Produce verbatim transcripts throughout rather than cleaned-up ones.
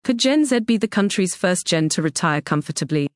Could Gen Z be the country's first gen to retire comfortably?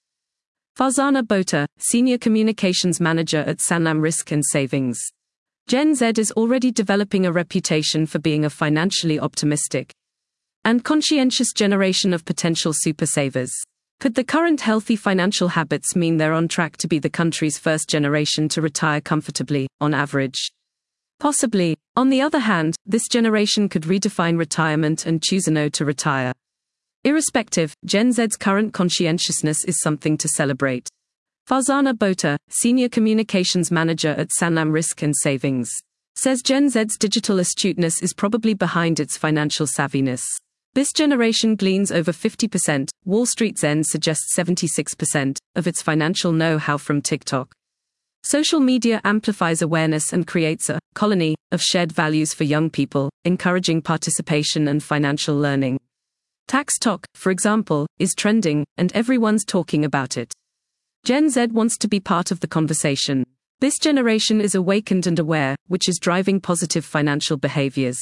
Farzana Botha, Senior Communications Manager at Sanlam Risk and Savings. Gen Z is already developing a reputation for being a financially optimistic and conscientious generation of potential super savers. Could the current healthy financial habits mean they're on track to be the country's first generation to retire comfortably, on average? Possibly. On the other hand, this generation could redefine retirement and choose a no to retire. Irrespective, Gen Z's current conscientiousness is something to celebrate. Farzana Botha, Senior Communications Manager at Sanlam Risk and Savings, says Gen Z's digital astuteness is probably behind its financial savviness. This generation gleans over fifty percent, Wall Street Zen suggests seventy-six percent, of its financial know-how from TikTok. Social media amplifies awareness and creates a colony of shared values for young people, encouraging participation and financial learning. Tax talk, for example, is trending, and everyone's talking about it. Gen Z wants to be part of the conversation. This generation is awakened and aware, which is driving positive financial behaviors.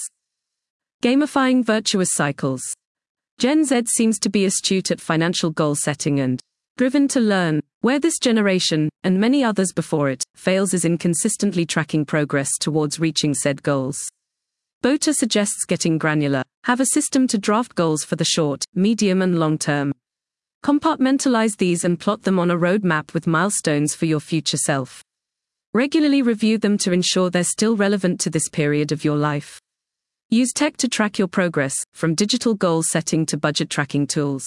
Gamifying virtuous cycles. Gen Z seems to be astute at financial goal setting and driven to learn. Where this generation, and many others before it, fails is in consistently tracking progress towards reaching said goals. Botha suggests getting granular. Have a system to draft goals for the short, medium and long term. Compartmentalize these and plot them on a roadmap with milestones for your future self. Regularly review them to ensure they're still relevant to this period of your life. Use tech to track your progress, from digital goal setting to budget tracking tools.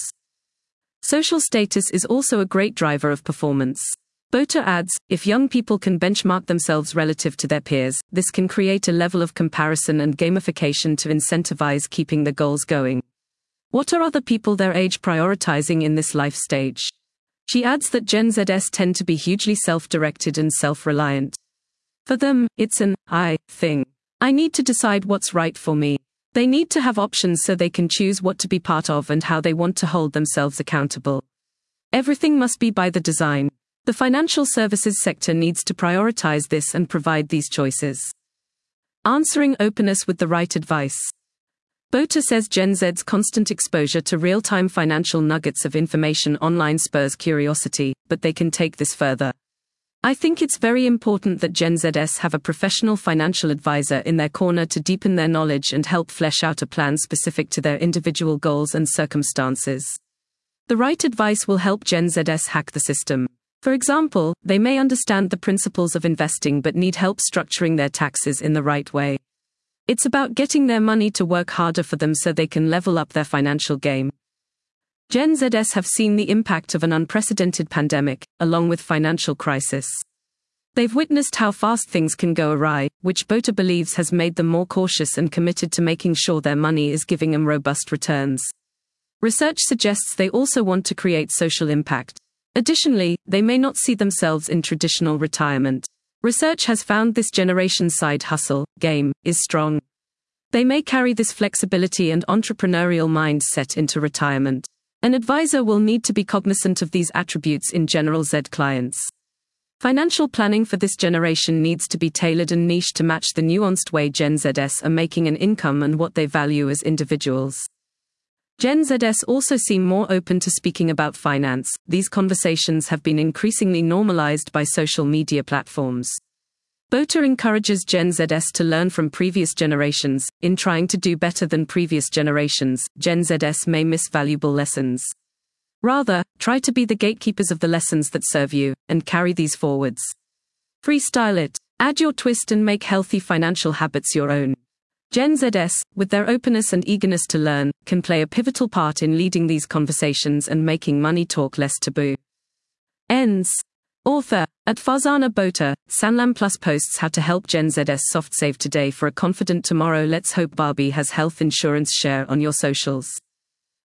Social status is also a great driver of performance. Botha adds, if young people can benchmark themselves relative to their peers, this can create a level of comparison and gamification to incentivize keeping the goals going. What are other people their age prioritizing in this life stage? She adds that Gen Zs tend to be hugely self-directed and self-reliant. For them, it's an I thing. I need to decide what's right for me. They need to have options so they can choose what to be part of and how they want to hold themselves accountable. Everything must be by the design. The financial services sector needs to prioritize this and provide these choices. Answering openness with the right advice. Botha says Gen Z's constant exposure to real-time financial nuggets of information online spurs curiosity, but they can take this further. I think it's very important that Gen Zs have a professional financial advisor in their corner to deepen their knowledge and help flesh out a plan specific to their individual goals and circumstances. The right advice will help Gen Zs hack the system. For example, they may understand the principles of investing but need help structuring their taxes in the right way. It's about getting their money to work harder for them so they can level up their financial game. Gen Zs have seen the impact of an unprecedented pandemic, along with financial crisis. They've witnessed how fast things can go awry, which Botha believes has made them more cautious and committed to making sure their money is giving them robust returns. Research suggests they also want to create social impact. Additionally, they may not see themselves in traditional retirement. Research has found this generation's side hustle game is strong. They may carry this flexibility and entrepreneurial mindset into retirement. An advisor will need to be cognizant of these attributes in general Z clients. Financial planning for this generation needs to be tailored and niche to match the nuanced way Gen Zs are making an income and what they value as individuals. Gen Zs also seem more open to speaking about finance. These conversations have been increasingly normalized by social media platforms. Botha encourages Gen Zs to learn from previous generations. In trying to do better than previous generations, Gen Zs may miss valuable lessons. Rather, try to be the gatekeepers of the lessons that serve you, and carry these forwards. Freestyle it. Add your twist and make healthy financial habits your own. Gen Zs, with their openness and eagerness to learn, can play a pivotal part in leading these conversations and making money talk less taboo. Ends. Author, at Farzana Botha, Sanlam Plus posts how to help Gen Zs soft save today for a confident tomorrow. Let's hope Barbie has health insurance. Share on your socials.